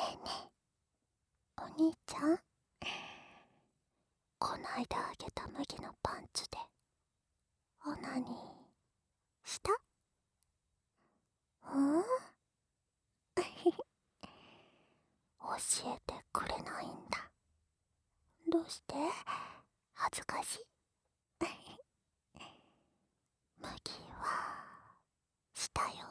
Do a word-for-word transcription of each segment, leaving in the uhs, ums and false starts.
えねえ、お兄ちゃん、こないだあげた麦のパンツでオナニーした？うん？教えてくれないんだ。どうして？恥ずかしい？麦はしたよ。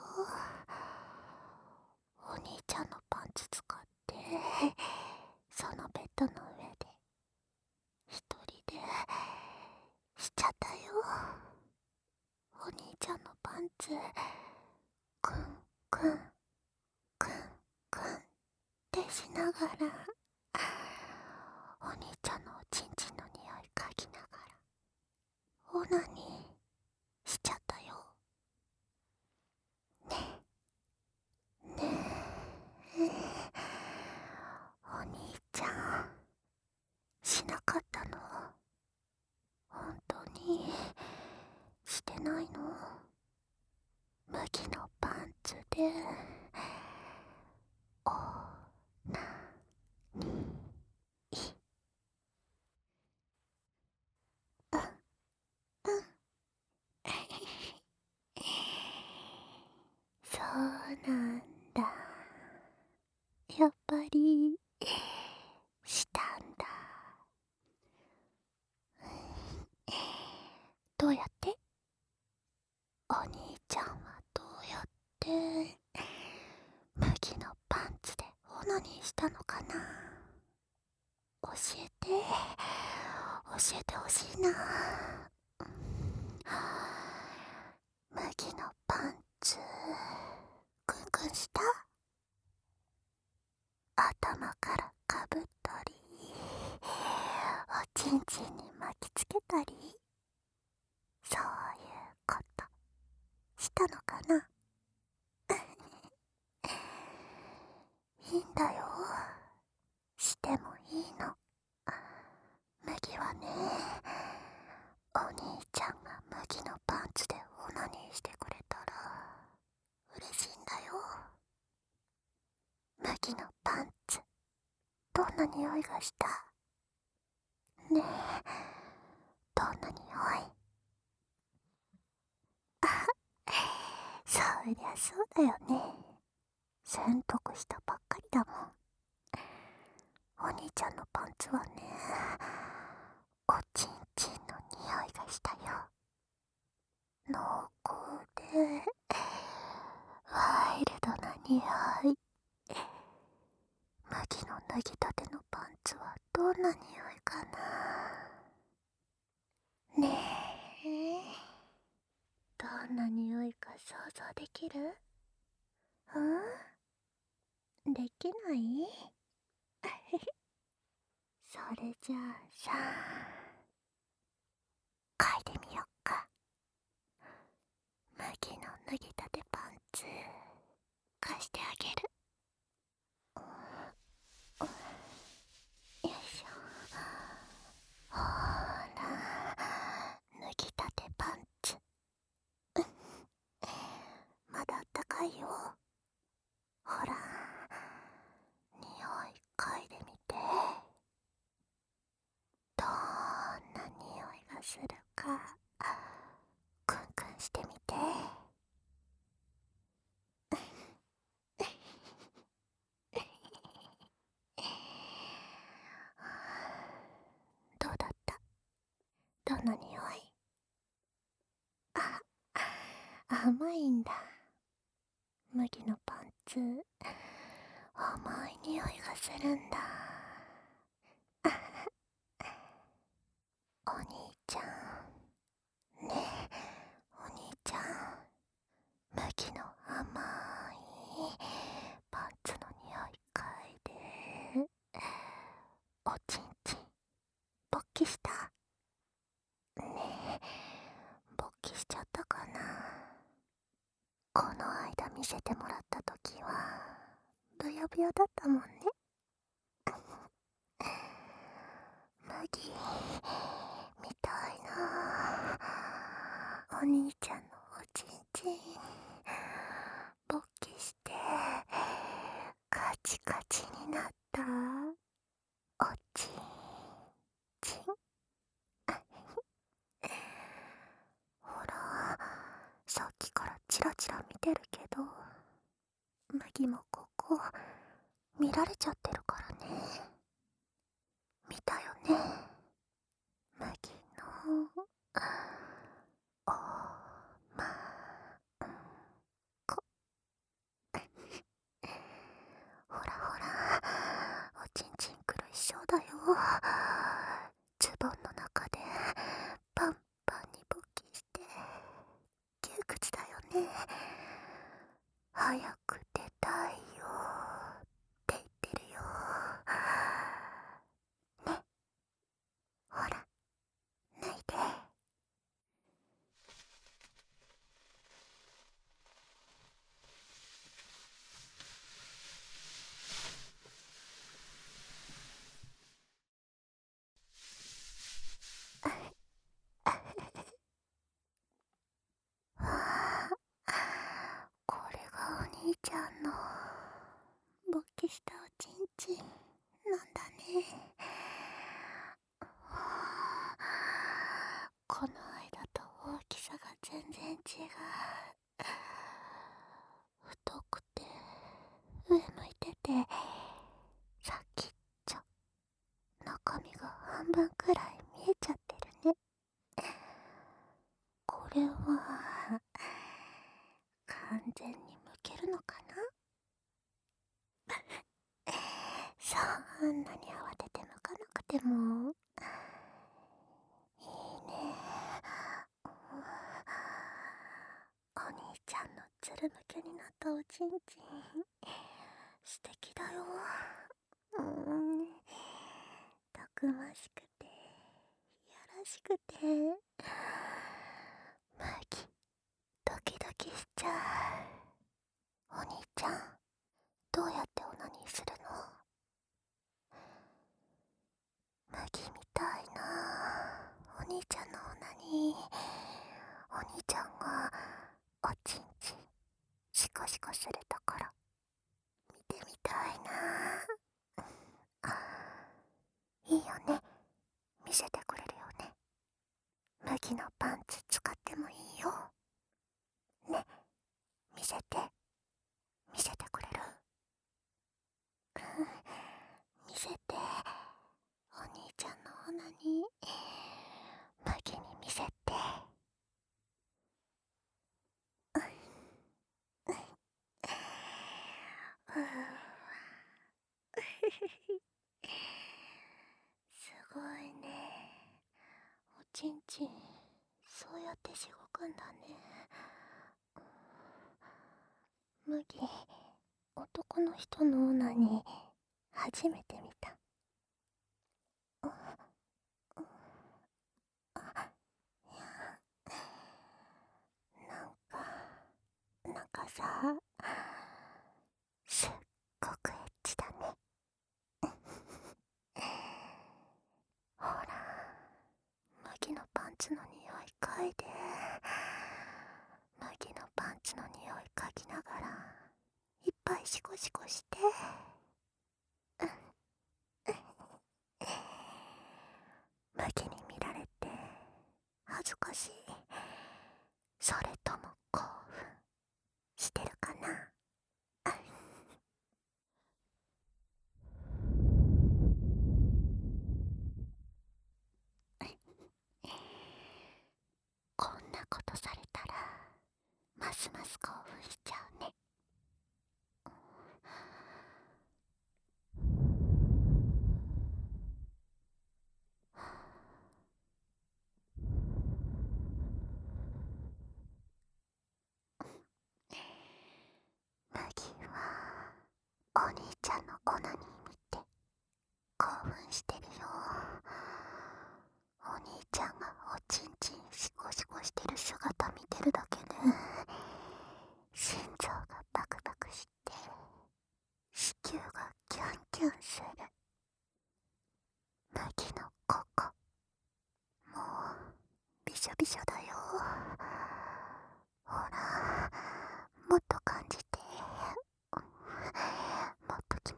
お兄ちゃんのパンツ使ってそのベッドの上で一人でしちゃったよ。お兄ちゃんのパンツくんくんくんくんってしながら、お兄ちゃんのおちんちんの匂い嗅ぎながらオナニーしちゃったよ。ねえねえ、お兄ちゃんしなかったの？本当にしてないの？麦のパンツでオナニー。うんうんそうなんだ。やっぱりしたんだ。どうやって？お兄ちゃんはどうやって麦のパンツでオナニーしたのかな？教えて教えてほしいな。麦のパンツクンクンした？頭からかぶったりおちんちんに巻きつけたり、そういうことしたのかな？いいんだよ、してもいいの。麦はね、お兄ちゃんが麦のパンツでオナニーしてくれたら嬉しいんだよ。麦のパンツどんな匂いがした？ねえ、どんな匂い？あ、そりゃそうだよね。洗濯したばっかりだもん。お兄ちゃんのパンツはね、おちんちんの匂いがしたよ。濃厚でワイルドな匂い。麦の脱ぎたてのパンツはどんな匂いかな？ねえ、どんな匂いか想像できる？うん？できない？それじゃあさ、嗅いでみよっか。麦の脱ぎたてパンツ貸してあげる。よいしょ。ほーら、脱ぎたてパンツ。まだあったかいよ。ほら、匂い嗅いでみて。どんな匂いがするかクンクンしてみて。どうだった？どんな匂い？あ、甘いんだ。麦のパンツ甘い匂いがするんだ。お兄ちゃんねえ、お兄ちゃん、麦の甘いパンツの匂い嗅いで。おちんちん勃起した？ねえ、勃起しちゃったかな？この間見せてもらった時はブヨブヨだったもんね。麦みたいな。お兄ちゃんのおちんちん勃起してかチカチになった。おちんちん。ほら、さっきからチラチラ見てるけど、麦もここ見られちゃってるからね。見たよね、麦のおまんこ。ほらほら、おちんちん苦しそうだよ。ズボンの中でパンパンに勃起して窮屈だよね。早く出たいよって言ってるよ。ね、ほら、脱いで。わあ、これがお兄ちゃんの勃起したおちんちんなんだね。はあ、この間と大きさが全然違う。太くて上向いてて先っちょ、中身が半分くらい見えちゃってるね。これは完全にむけるのかな。そんなに慌ててむかなくてもいいね。お兄ちゃんのつるむけになったおちんちん素敵だよ。うーん、たくましくていやらしくてマギドキドキしちゃう。お兄ちゃん、どうやってオナニーするの？マギみたいなお兄ちゃんのオナニー。お兄ちゃんがおちんちんシコシコするところ見てみたいな。いいよね、見せてくれるよね。麦のパンツ使ってもいいよね。見せて見せてくれる？うん、見せて。お兄ちゃんのオナニー麦に見せて。すごいね、おちんちんそうやってしごくんだね。麦、男の人のオナニー初めて見た。なんかなんかさ、すっごくエッチだね。ほら、麦のパンツの匂い嗅いで。麦のパンツの匂い嗅ぎながらいっぱいシコシコして。麦に見られて恥ずかしい？それとも興奮してるかな？こんなことされたらますます興奮しちゃうね。麦はお兄ちゃんのオナニー見て興奮してるよ。お兄ちゃんがおちんちんシコシコしてる姿見てるだけで心臓がバクバクして子宮がキュンキュンする。麦のここもうびしょびしょだよ。ほら、もっと感じて、もっと気持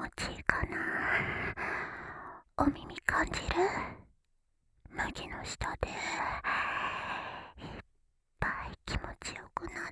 ちいいかな。お耳感じる？麦の下でいっぱい気持ちよくなって、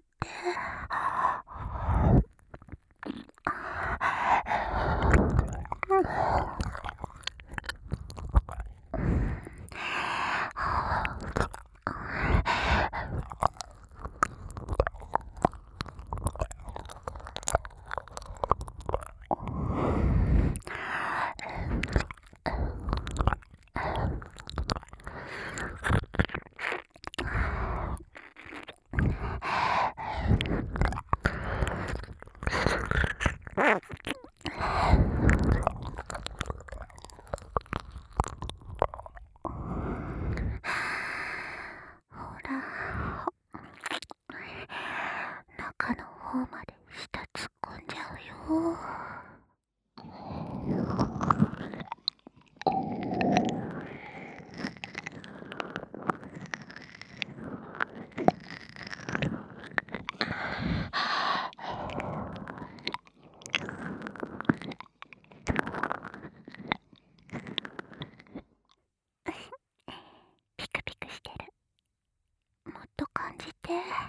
ほら、中の方まで舌突っ込んじゃうよ。ピクピクしてる。もっと感じて。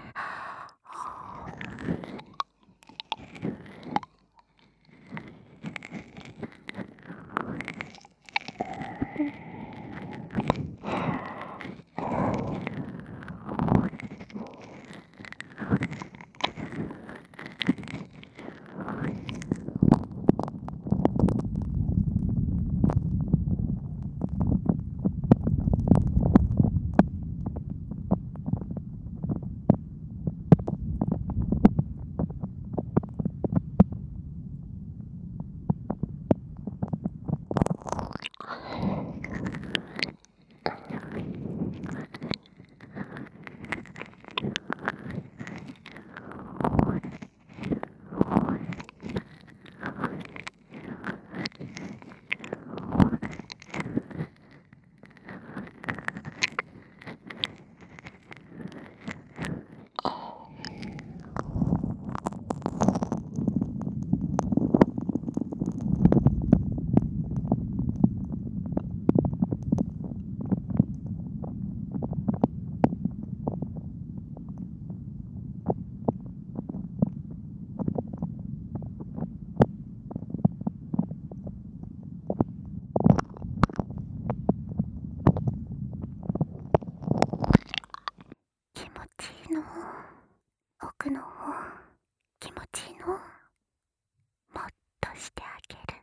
気持ちいいの？奥の方気持ちいいの？もっとしてあげる。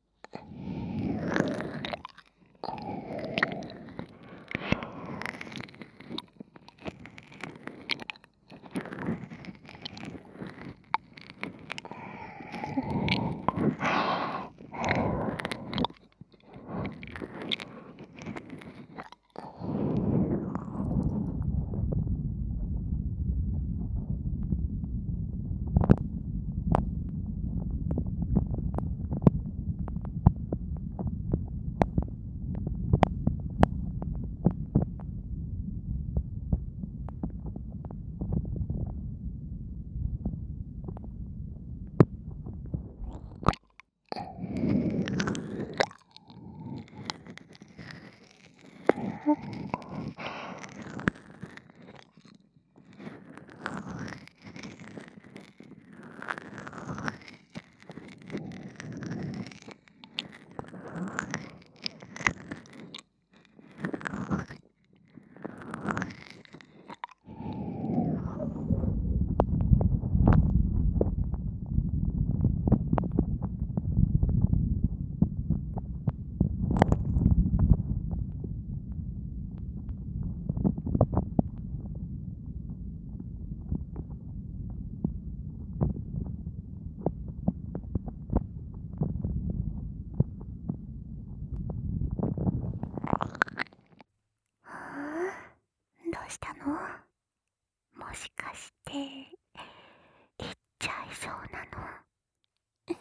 どうしたの？もしかして行っちゃいそうなの？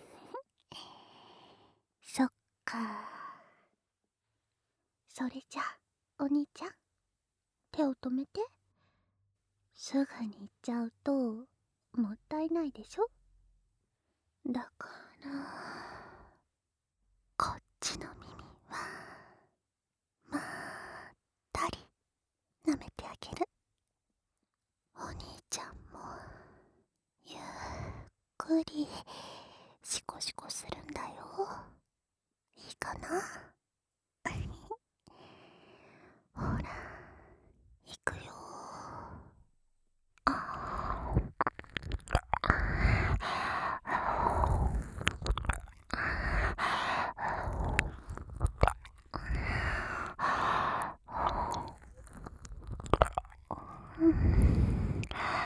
そっか。それじゃお兄ちゃん、手を止めて。すぐに行っちゃうともったいないでしょ。だからな。ほら、行くよ。あーうん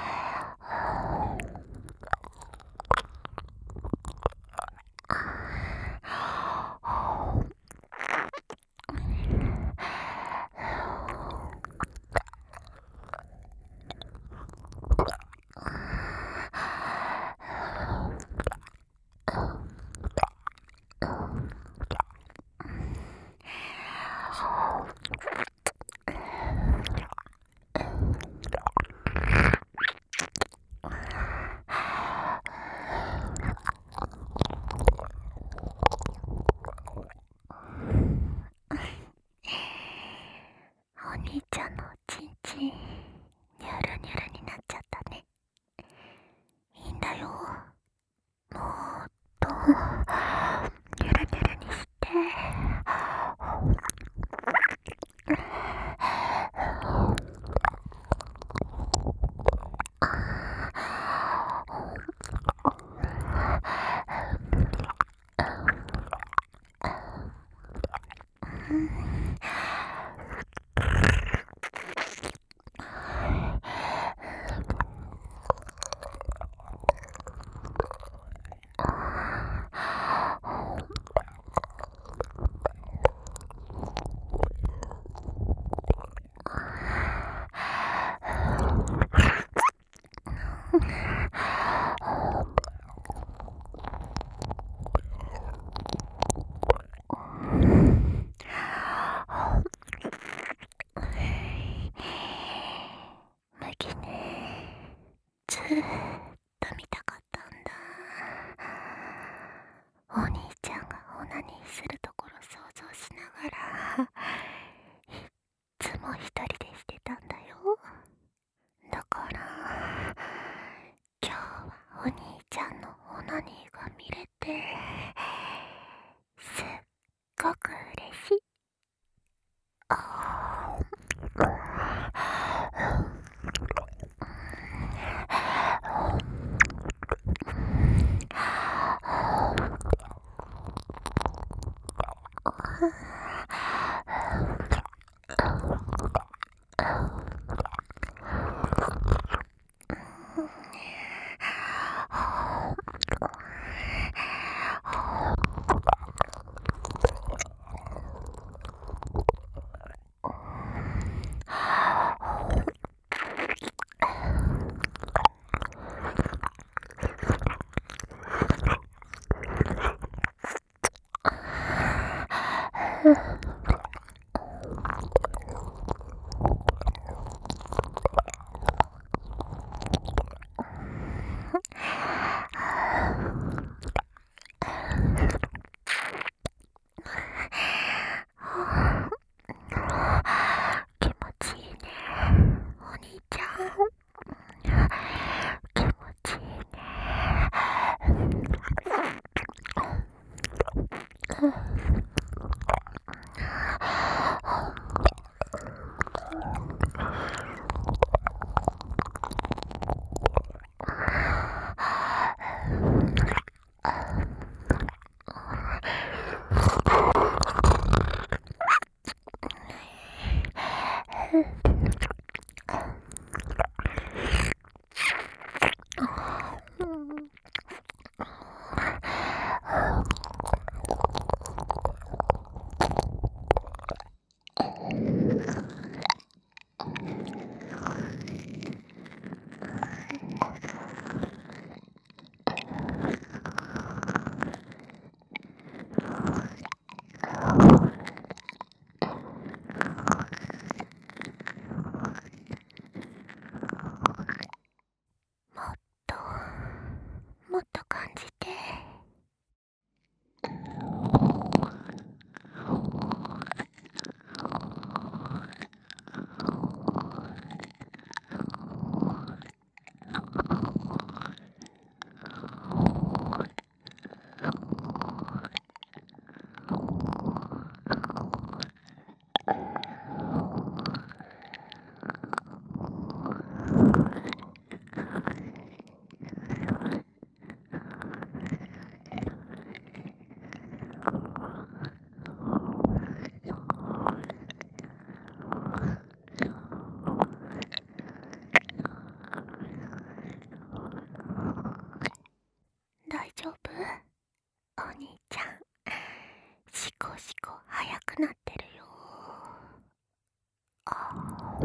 お兄ちゃんのおちんちん、ニュルニュルになっちゃったね。いいんだよ。もっと、ニュルニュルにして。麦ね、ずーっと見たかったんだ。お兄ちゃんがオナニーするところ想像しながら、いっつも一人でしてたんだよ。だから今日はお兄ちゃんのオナニーが見れて、すっごく嬉しい。あ気持ちいいね、お兄ちゃん。気持ちいいね。 おしっこ早くなってるよ。あ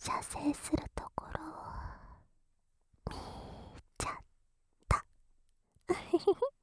射精するところを見ちゃった